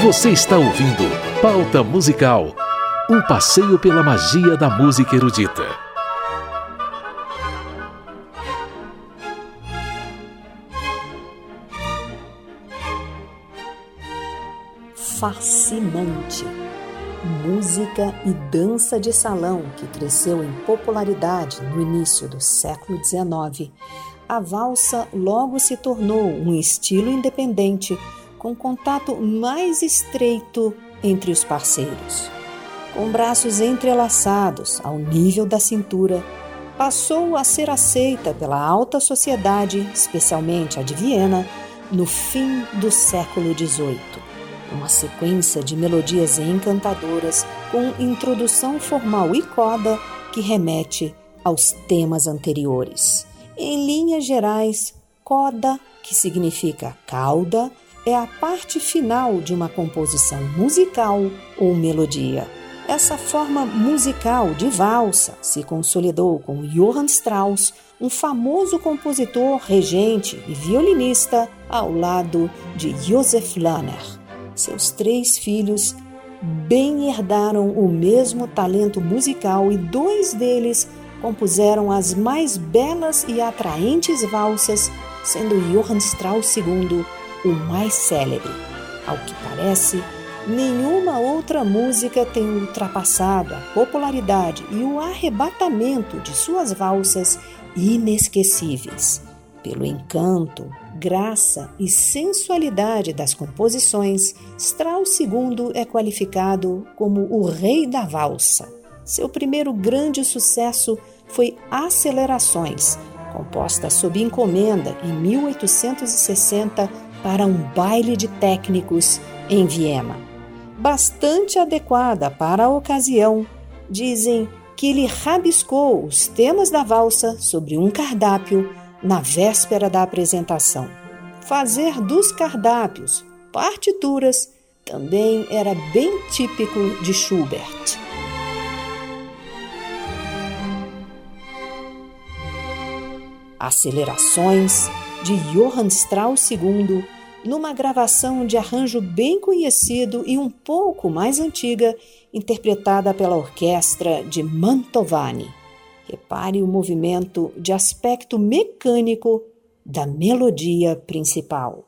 Você está ouvindo Pauta Musical, um passeio pela magia da música erudita. Fascinante! Música e dança de salão que cresceu em popularidade no início do século XIX, a valsa logo se tornou um estilo independente, com contato mais estreito entre os parceiros. Com braços entrelaçados ao nível da cintura, passou a ser aceita pela alta sociedade, especialmente a de Viena, no fim do século XVIII. Uma sequência de melodias encantadoras com introdução formal e coda que remete aos temas anteriores. Em linhas gerais, coda, que significa cauda, é a parte final de uma composição musical ou melodia. Essa forma musical de valsa se consolidou com Johann Strauss, um famoso compositor, regente e violinista, ao lado de Joseph Lahner. Seus 3 filhos bem herdaram o mesmo talento musical e 2 deles compuseram as mais belas e atraentes valsas, sendo Johann Strauss II o mais célebre. Ao que parece, nenhuma outra música tem ultrapassado a popularidade e o arrebatamento de suas valsas inesquecíveis. Pelo encanto, graça e sensualidade das composições, Strauss II é qualificado como o rei da valsa. Seu primeiro grande sucesso foi Acelerações, composta sob encomenda em 1860 para um baile de técnicos em Viena. Bastante adequada para a ocasião, dizem que ele rabiscou os temas da valsa sobre um cardápio na véspera da apresentação. Fazer dos cardápios partituras também era bem típico de Schubert. Acelerações, de Johann Strauss II, numa gravação de arranjo bem conhecido e um pouco mais antiga, interpretada pela orquestra de Mantovani. Repare o movimento de aspecto mecânico da melodia principal.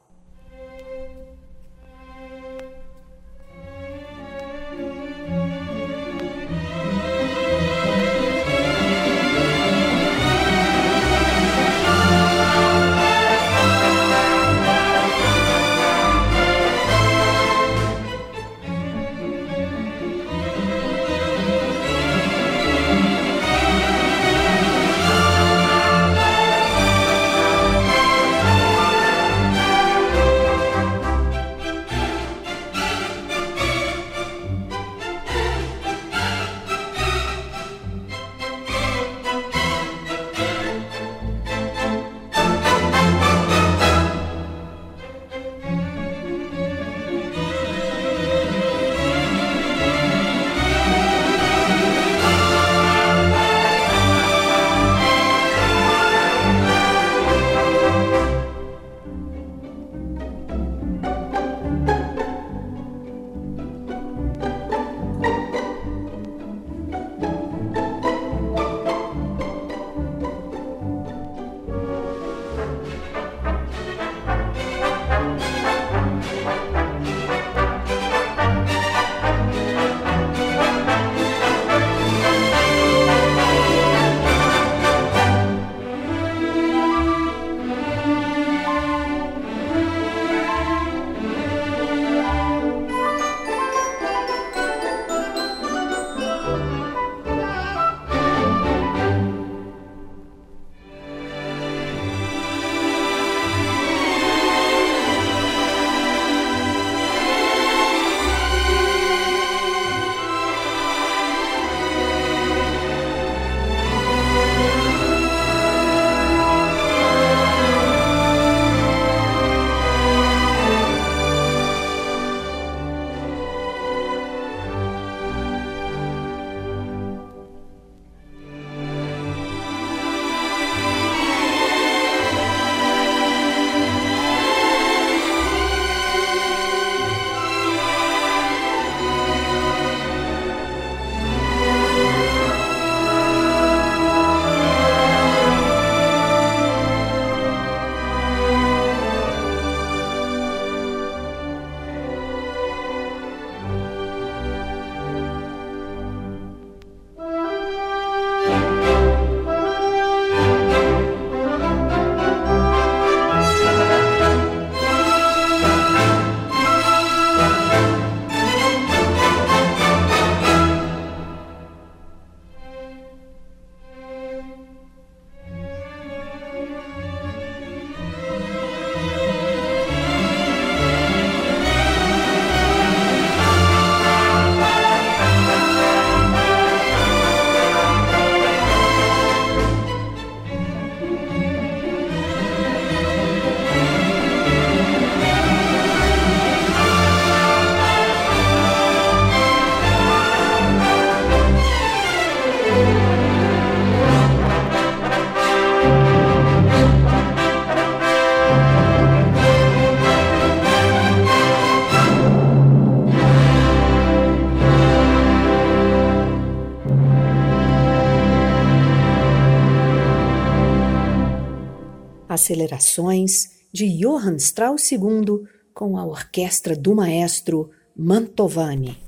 Acelerações de Johann Strauss II com a orquestra do maestro Mantovani.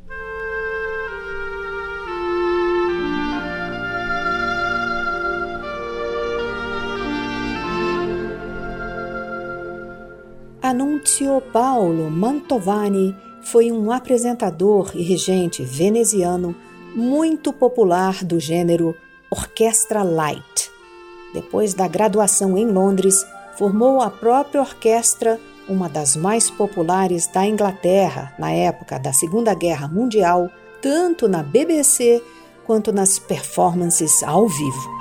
Annunzio Paolo Mantovani foi um apresentador e regente veneziano muito popular do gênero orquestra light. Depois da graduação em Londres, formou a própria orquestra, uma das mais populares da Inglaterra na época da Segunda Guerra Mundial, tanto na BBC quanto nas performances ao vivo.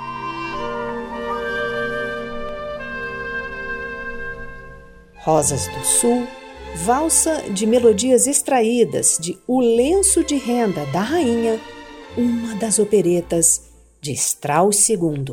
Rosas do Sul, valsa de melodias extraídas de O Lenço de Renda da Rainha, uma das operetas de Strauss II.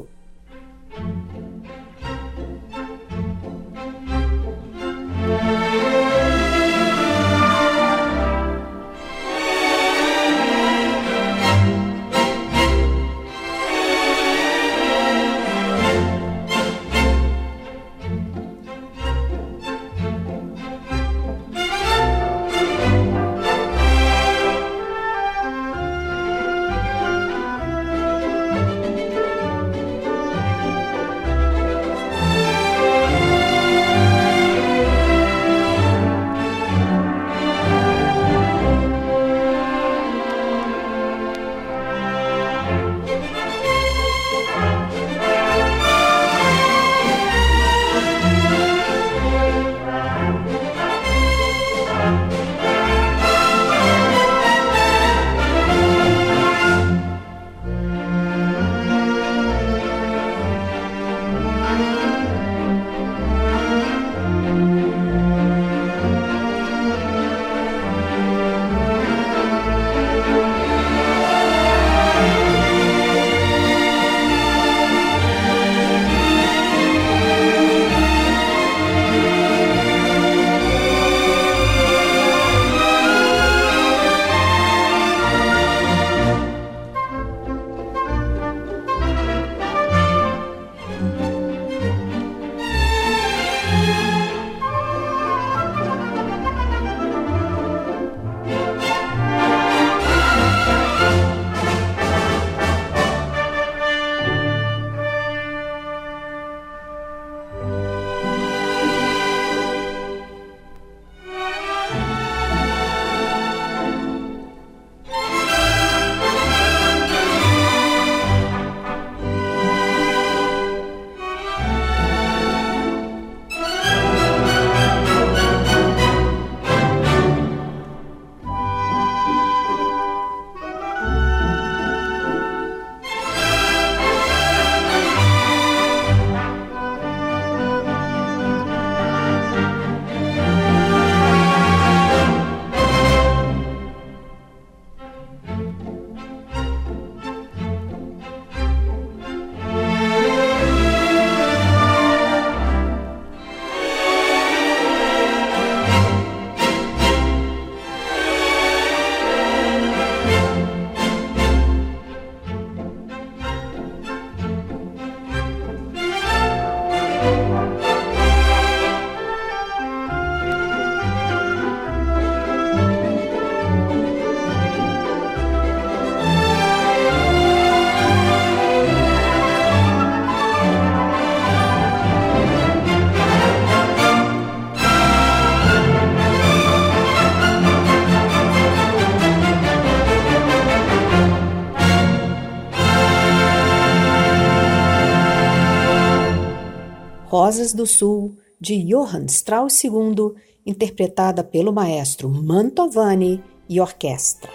Rosas do Sul, de Johann Strauss II, interpretada pelo maestro Mantovani e orquestra.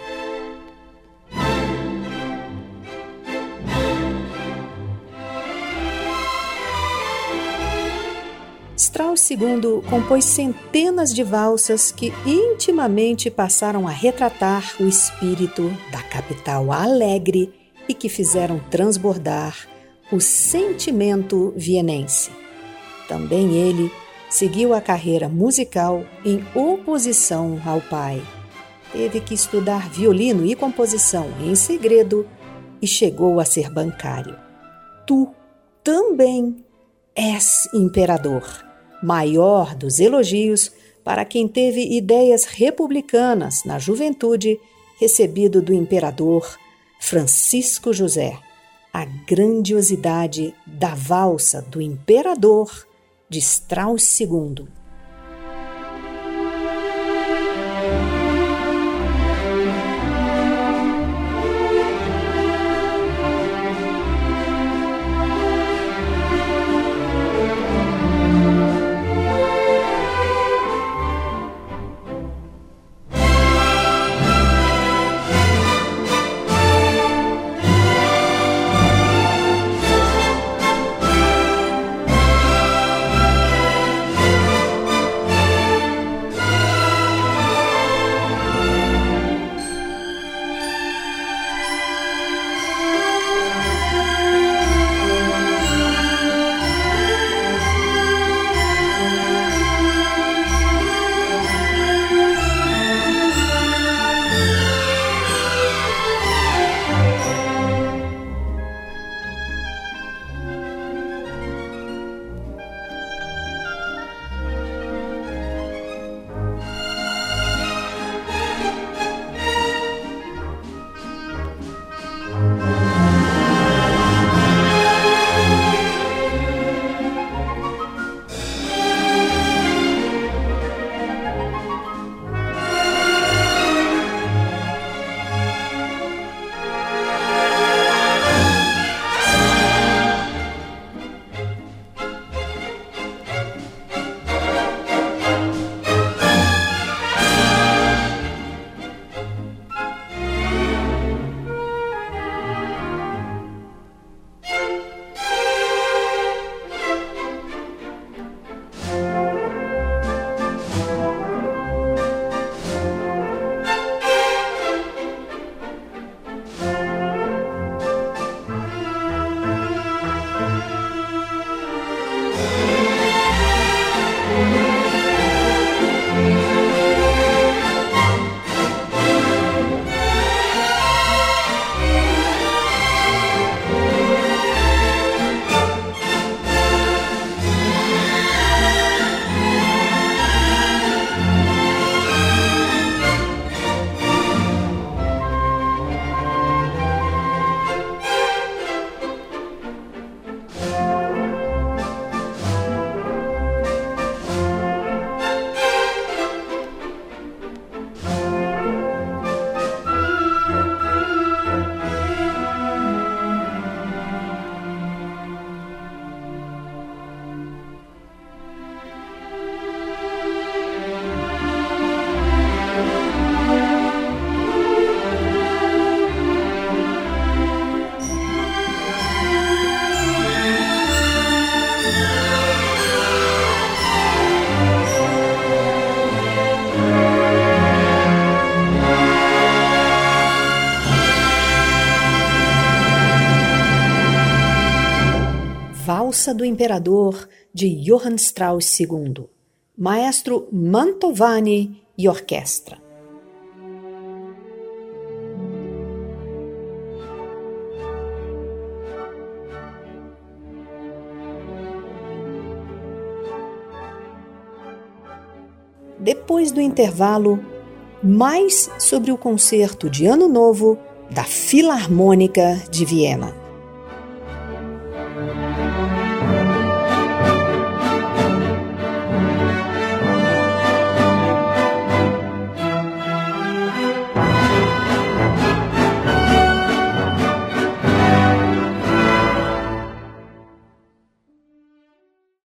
Strauss II compôs centenas de valsas que intimamente passaram a retratar o espírito da capital alegre e que fizeram transbordar o sentimento vienense. Também ele seguiu a carreira musical em oposição ao pai. Teve que estudar violino e composição em segredo e chegou a ser bancário. Tu também És imperador, maior dos elogios para quem teve ideias republicanas na juventude, recebido do imperador Francisco José, a grandiosidade da valsa do imperador de Strauss II. Valsa do Imperador, de Johann Strauss II, Maestro Mantovani e Orquestra. Depois do intervalo, mais sobre o concerto de Ano Novo da Filarmônica de Viena.